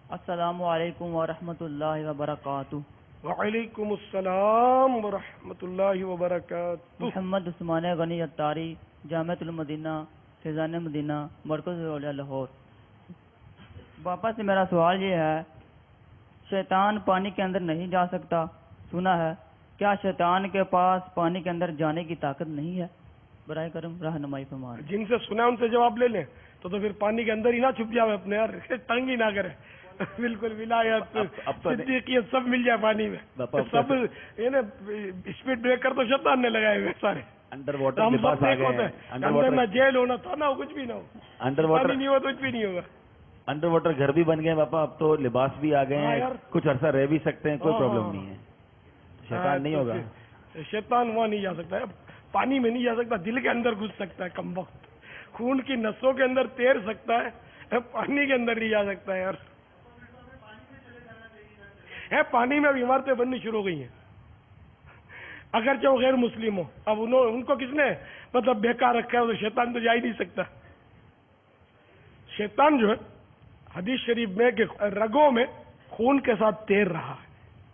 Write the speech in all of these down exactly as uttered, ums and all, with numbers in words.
السلام علیکم ورحمۃ اللہ وبرکاتہ۔ وعلیکم السلام ورحمۃ اللہ وبرکاتہ۔ محمد عثمان غنی اتاری، جامعۃ المدینہ، فیضان مدینہ، مرکز اولیاء لاہور۔ باپا سے میرا سوال یہ ہے، شیطان پانی کے اندر نہیں جا سکتا سنا ہے، کیا شیطان کے پاس پانی کے اندر جانے کی طاقت نہیں ہے؟ برائے کرم رہنمائی فرمائیں۔ جن سے سنا ان سے جواب لے لیں تو تو پھر پانی کے اندر ہی نہ چھپ جاؤ اپنے، یار تنگ ہی نہ کرے، بالکل ولایت صدیقیت سب مل جائے پانی میں، سب یہ نا اسپیڈ بریکر تو شیطان نے لگائے ہوئے سارے، انڈر واٹر ہم لباس سب آ ایک گئے ہوتے ہیں، ہیں، انڈر اندر واٹر نہ جیل ہونا تھا نہ کچھ بھی نہ ہو، انڈر واٹر پانی نہیں ہوا تو کچھ بھی نہیں ہوگا۔ انڈر واٹر گھر بھی بن گئے پاپا، اب تو لباس بھی آ گئے ہیں، کچھ عرصہ رہ بھی سکتے ہیں، کوئی پرابلم نہیں ہے، شیطان نہیں ہوگا۔ شیطان وہاں نہیں جا سکتا ہے، پانی میں نہیں جا سکتا، دل کے اندر گھس سکتا ہے، کم وقت خون کی نسوں کے اندر تیر سکتا ہے، پانی کے اندر نہیں جا سکتا ہے یار۔ ہے پانی میں اب عمارتیں بننی شروع ہو گئی ہیں، اگرچہ وہ غیر مسلم ہو، اب انہوں ان کو کس نے مطلب بیکار رکھا ہے، تو شیطان تو جا ہی نہیں سکتا۔ شیطان جو ہے حدیث شریف میں کہ رگوں میں خون کے ساتھ تیر رہا ہے،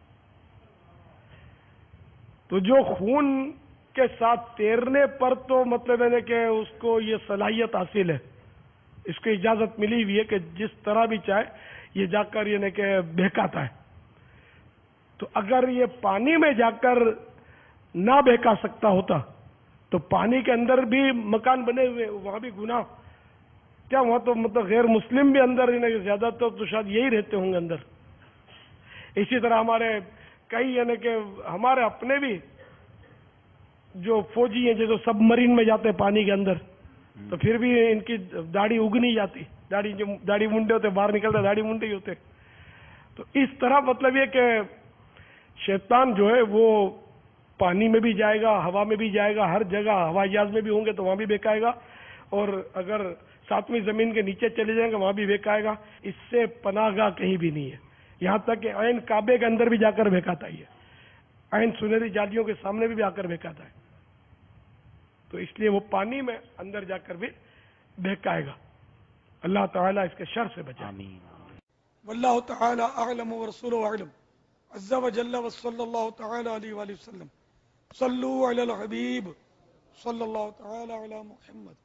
تو جو خون کے ساتھ تیرنے پر تو مطلب ہے کہ اس کو یہ صلاحیت حاصل ہے، اس کو اجازت ملی ہوئی ہے کہ جس طرح بھی چاہے یہ جا کر یہ کہ بہکاتا ہے، تو اگر یہ پانی میں جا کر نہ بہکا سکتا ہوتا تو پانی کے اندر بھی مکان بنے ہوئے، وہاں بھی گناہ کیا، وہاں تو مطلب غیر مسلم بھی اندر زیادہ تر تو شاید یہی رہتے ہوں گے اندر۔ اسی طرح ہمارے کئی یعنی کہ ہمارے اپنے بھی جو فوجی ہیں جو سب مرین میں جاتے ہیں پانی کے اندر، تو پھر بھی ان کی داڑھی اگ نہیں جاتی، داڑھی جو داڑھی منڈے ہوتے باہر نکلتے داڑھی منڈے ہی ہوتے۔ تو اس طرح مطلب یہ کہ شیطان جو ہے وہ پانی میں بھی جائے گا، ہوا میں بھی جائے گا، ہر جگہ ہوائی جہاز میں بھی ہوں گے تو وہاں بھی بہکائے گا، اور اگر ساتویں زمین کے نیچے چلے جائیں گے وہاں بھی بہکائے گا، اس سے پناہ گاہ کہیں بھی نہیں ہے، یہاں تک کہ عین کعبے کے اندر بھی جا کر بہکاتا ہی ہے، عین سنہری جالیوں کے سامنے بھی آ کر بہکاتا ہے، تو اس لیے وہ پانی میں اندر جا کر بھی بہکائے گا۔ اللہ تعالیٰ اس کے شر سے بچائے۔ آمین۔ واللہ تعالی اعلم ورسولہ اعلم، عز وجل وصلی اللہ تعالی علیہ وآلہ وسلم۔ صلو علی الحبیب صلی اللہ تعالی علی محمد۔